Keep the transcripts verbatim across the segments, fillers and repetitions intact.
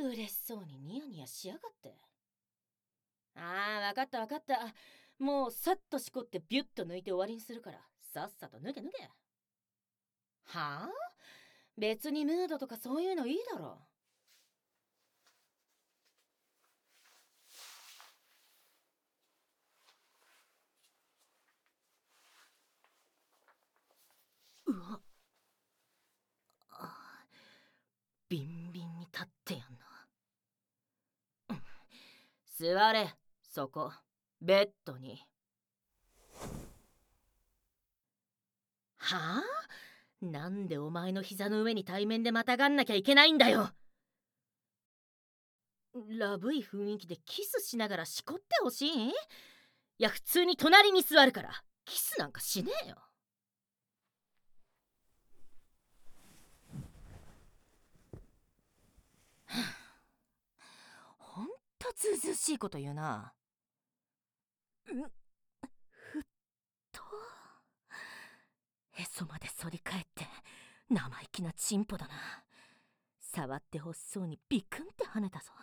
嬉しそうにニヤニヤしやがって。ああ、わかったわかった。もうさっとしこってビュッと抜いて終わりにするから、さっさと脱げ脱げ。はあ、別にムードとかそういうのいいだろ。うわ、あ、ビンビンに立ってやんな。座れ、そこ、ベッドに。はあ、なんでお前の膝の上に対面でまたがんなきゃいけないんだよ。ラブい雰囲気でキスしながらしこってほしい？いや、普通に隣に座るからキスなんかしねえよ。ほんとずうずうしいこと言うな。んふっとへそまで反り返って生意気なチンポだな。触ってほしそうにビクンって跳ねたぞ。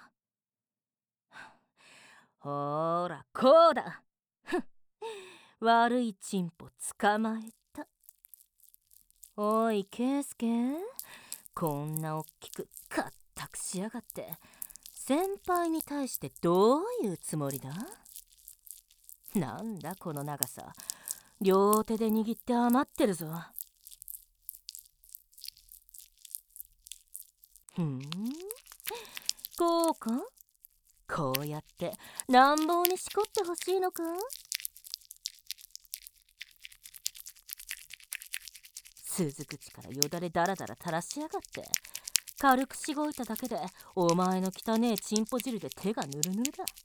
ほーらこうだ。悪いチンポ捕まえた。おいケイスケ、こんなおっきくかったくしやがって、先輩に対してどういうつもりだ？なんだこの長さ、両手で握って余ってるぞ。ふん、こうか？こうやって乱暴にしこってほしいのか？鈴口からよだれだらだら垂らしやがって、軽くしごいただけでお前の汚えチンポ汁で手がぬるぬるだ。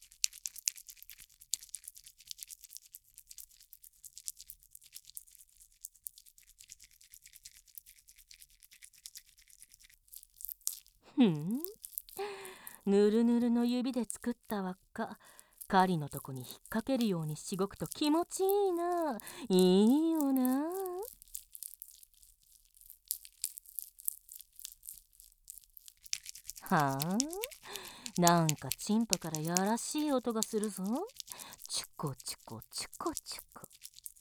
ふん、ぬるぬるの指で作った輪っか、狩りのとこに引っ掛けるようにしごくと気持ちいいな。いいよな。はあ、なんかチンポからやらしい音がするぞ。チュコチュコチュコチュコ。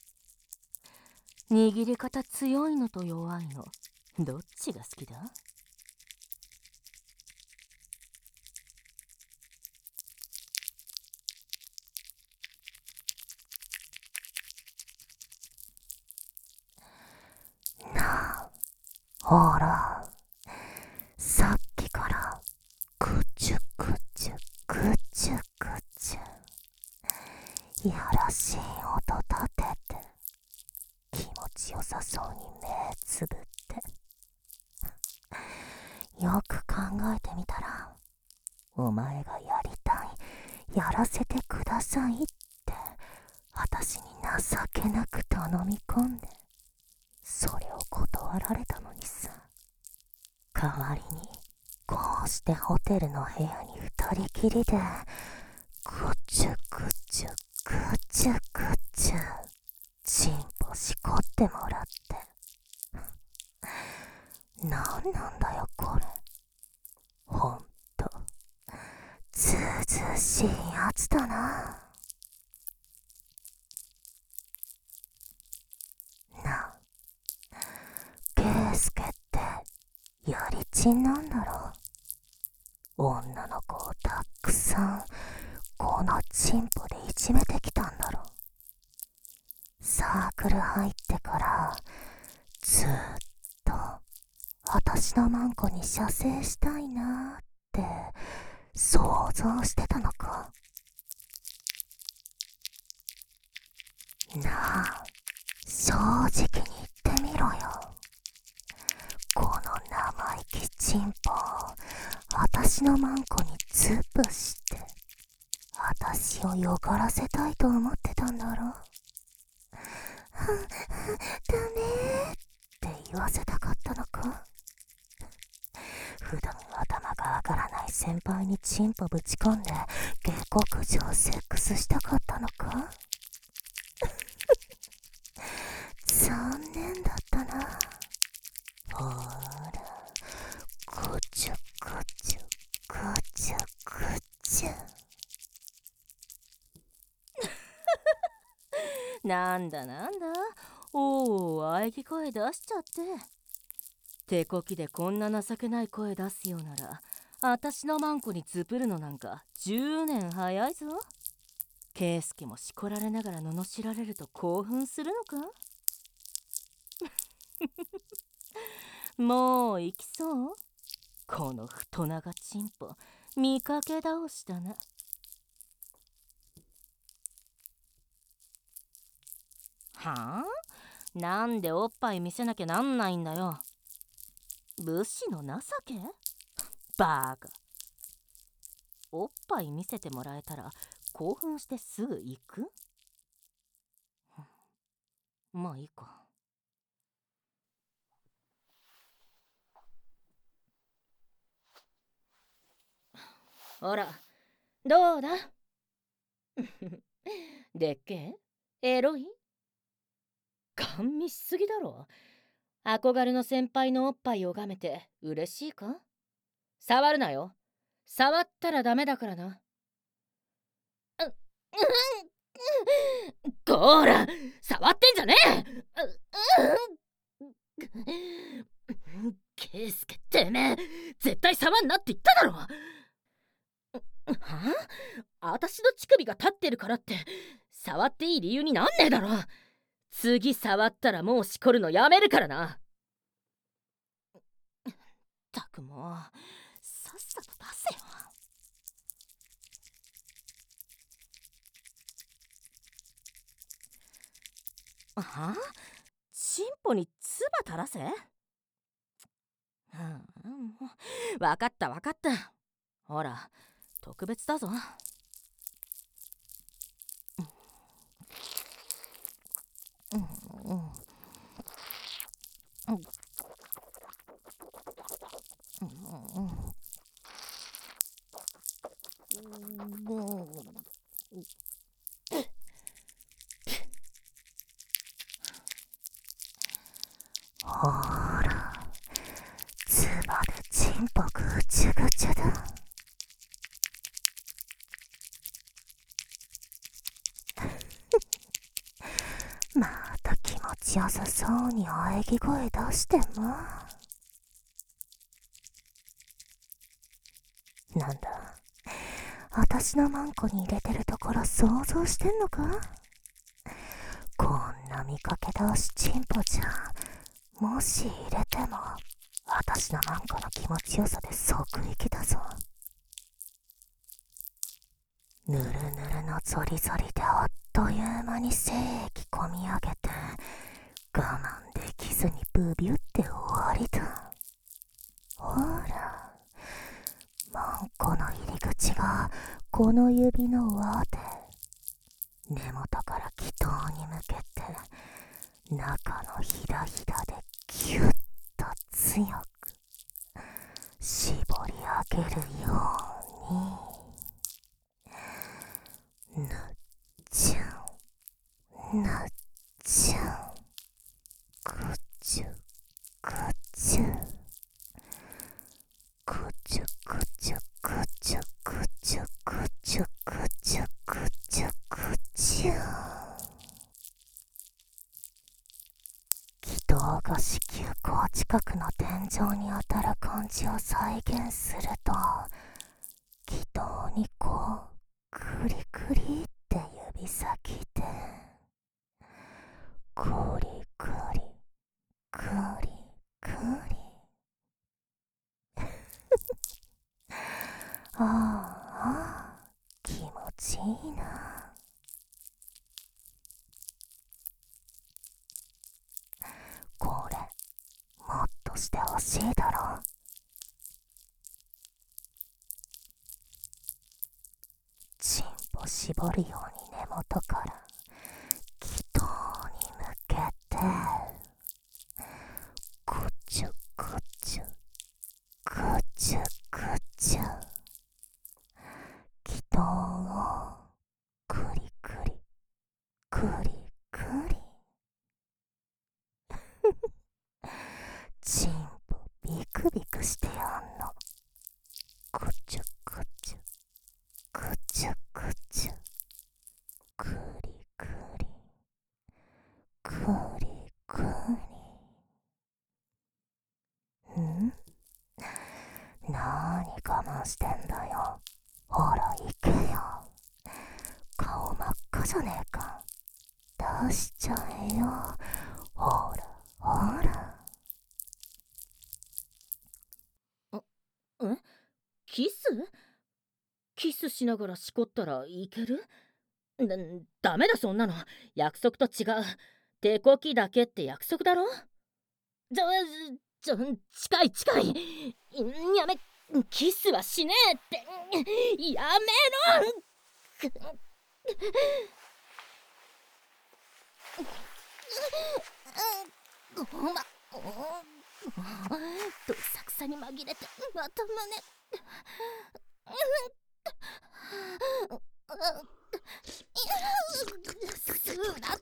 握り方強いのと弱いの、どっちが好きだ？なあ、ほら、さっきからぐちゅぐちゅぐちゅぐちゅ、いやらしい音立てて気持ちよさそうに目つぶって、よく考えてみたら、お前がやりたい、やらせてくださいって私に情けなく頼み込んで、それを断られたのにさ。代わりにこうしてホテルの部屋に二人きりでぐちゅぐちゅぐちゅぐちゅチンポしこってもらって、なんなんだよこれ、ほんとずうずうしいやつだな。なあ、ケイスケってやりちんなんだろ。女の子をたくさんこのチンポでいじめてきたんだろ。サークル入ってからずーっと私のマンコに射精したいなーって想像してたのか。なあ、正直に言ってみろよ。この生意気チンポを私のマンコにズブして私をよがらせたいと思ってたんだろ。ダメーって言わせたかったのか。普段頭が上がらない先輩にチンポぶち込んで下克上セックスしたかったのか。残念だったな。ほーら、ぐちゅぐちゅぐちちゅ。 なんだなんだ、おお、喘ぎ声出しちゃって。手こきでこんな情けない声出すようなら、あたしのマンコにつぷるのなんかじゅうねん早いぞ。ケイスケもしこられながら罵られると興奮するのか。もう行きそう。この太長チンポ、見かけ倒したな。はあ？なんでおっぱい見せなきゃなんないんだよ。武士の情け？バーカ。おっぱい見せてもらえたら興奮してすぐ行く？まあいいか。ほら、どうだ？でっけえ？エロい？ガン見しすぎだろ。憧れの先輩のおっぱいをがめて嬉しいか？触るなよ。触ったらダメだからな。う、うん、こーら、触ってんじゃねえ！う、ケイスケてめえ、絶対触んなって言っただろ。はあ？あたしの乳首が立ってるからって触っていい理由になんねえだろ。次触ったらもうしこるのやめるからな。ったくもう、さっさと出せよ。はあ？チンポに唾垂らせ？うん、わかったわかった。ほら、特別だぞ。うんうんうんほら、つばでチンポぐちゅぐちゅだ。また気持ちよさそうに喘ぎ声出しても。なんだ、あたしのマンコに入れてるところ想像してんのか？こんな見かけ倒しチンポじゃ、もし入れてもあたしのマンコの気持ちよさで即息だぞ。ぬるぬるのゾリゾリであっという間に精液こみ上げて、我慢できずにブビュって終わりだ。ほら、マンコの入り口がこの指の輪で、根元から気筒に向けて中のひだひだでギュッと強く絞り上げるように。ぬっちゅんぬっちゅん、ぐちゅぐちゅぐちゅぐちゅぐちゅぐちゅぐちゅぐちゅぐちゅぐちゅ。気筒が子宮口近くの天井に当たる感じを再現すると、気筒にこうクリクリって指先でクリクリクリクリああ、気持ちいいな。これもっとしてほしいだろ。チンポ絞るように根元から気筒に向けてぐちゅぐちゅぐちゅぐちゅ、気筒をクリクリクリクリチンポビクビクしてやんの。ぐちゅぐちゅぐほら行けよ。顔真っ赤じゃねえか。出しちゃえよ。ほらほら。 え、キスキスしながらしこったらいける？だ、ダメだそんなの。約束と違う。手こきだけって約束だろ。ちょ、ちょ、近い近い。やめ、キスはしねえって。やめろ。ごま、どさくさに紛れてまたまね。すうなって。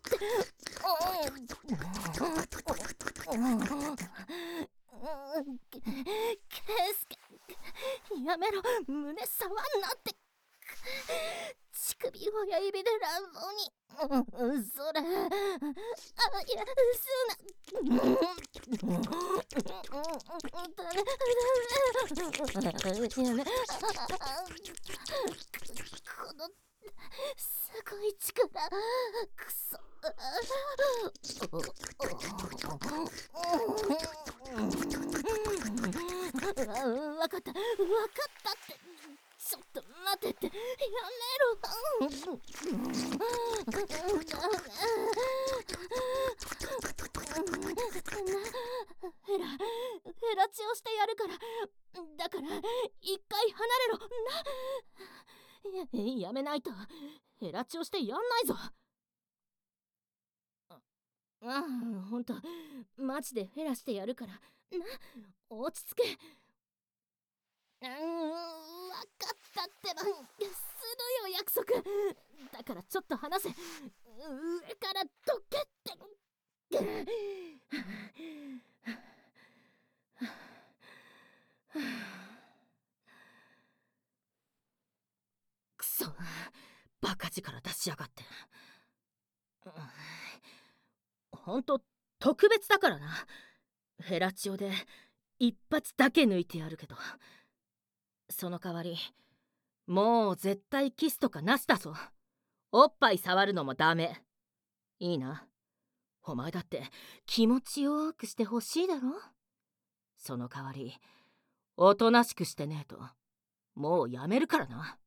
ケイスケ、やめろ、胸触んなって。乳首親指で乱暴に、うん、それ、あ、いや、すうな。やめ、このすごい力、くそ。わかった、わかったって。ちょっと待てって、やめろ。ヘラヘラチをしてやるから。だから一回離れろな。や, やめないとヘラチをしてやんないぞ。ああ、ほんとマジでフェラしてやるからな。落ち着け。うーん、わかったってば。するよ約束だから。ちょっと離せ。上からどけって。くそ、バカ力出しやがって。ほんと特別だからな。ヘラチオで一発だけ抜いてやるけど、その代わりもう絶対キスとかなしだぞ。おっぱい触るのもダメ。いいな。お前だって気持ちよくしてほしいだろ。その代わりおとなしくしてねえともうやめるからな。